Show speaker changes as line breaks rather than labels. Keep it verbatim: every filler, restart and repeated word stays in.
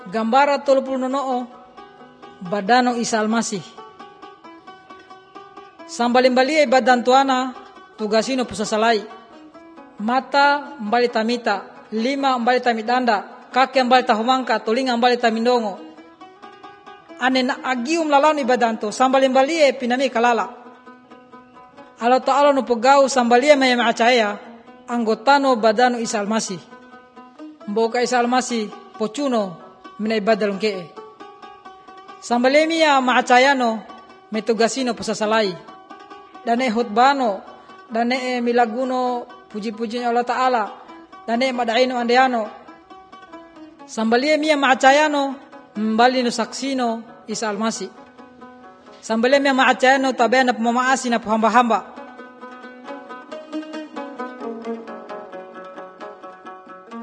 Gambara tolu puluh nonoo badano Isa Almasih. Sambalimbalia badan tuana tugasino pusasalai. Mata mbali tamita, lima mbali tamidanda, kaki mbali tahumangka, tulinga mbali tamindongo. Ane na agium lalani badanto sambalimbalia pinami kalala. Allah Ta'ala no pagau sambalia may maacaya anggotano badano Isa Almasih. Mboka Isa Almasih pochuno minay badalong kee. Sambalimia maacayano may tugasino pusasalai. Dane hutbano, dane milaguno puji-puji Allah Ta'ala, dane madaino andeano. Sambalia mia maacayano mbali no saksino Isa Almasih. Sambalia mia maacayano tabe na pamamaasi na hamba-hamba.